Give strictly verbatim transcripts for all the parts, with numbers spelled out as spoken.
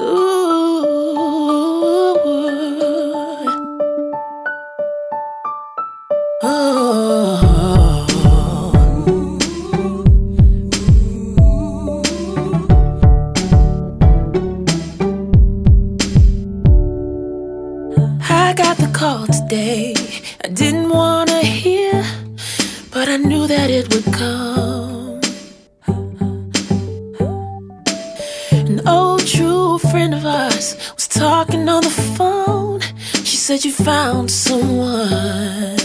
I got the call today. I didn't wanna hear, but I knew that it would come. An old true friend of ours was talking on the phone. She said you found someone.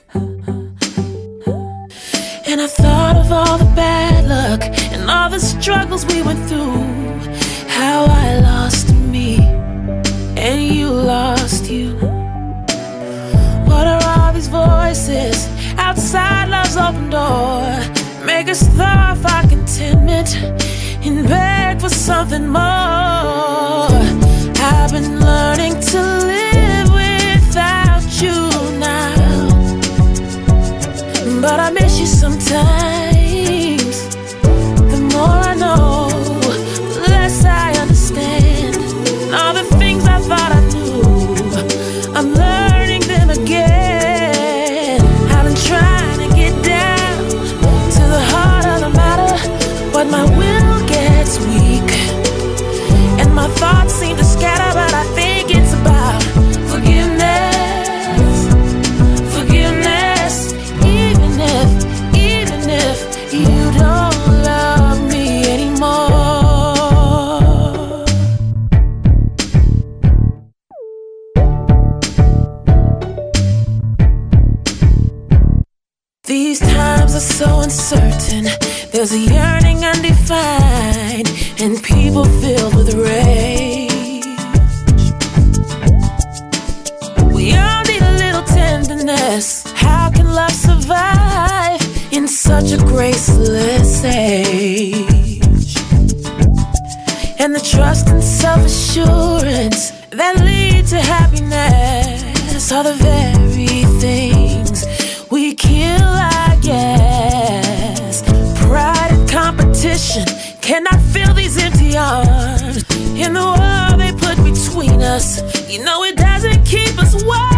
And I thought of all the bad luck and all the struggles we went through. How I lost me and you lost you. What are all these voices outside love's open door? Make us throw off our contentment and beg for something more. I've been learning to live without you now, but I miss you sometimes. The more I know, the less I understand. And all the things I thought I knew, I'm learning them again. I've been trying to get down to the heart of the matter, but my will gets weak and my thoughts seem to scatter. But I think it's about forgiveness, forgiveness. Even if, even if you don't love me anymore. These times are so uncertain. There's a yearning undefined, and people filled with rage. We all need a little tenderness. How can love survive in such a graceless age? And the trust and self-assurance that lead to happiness are the very things we kill, I guess. Pride and competition cannot fill these empty arms. In the world they put between us, you know it doesn't keep us warm.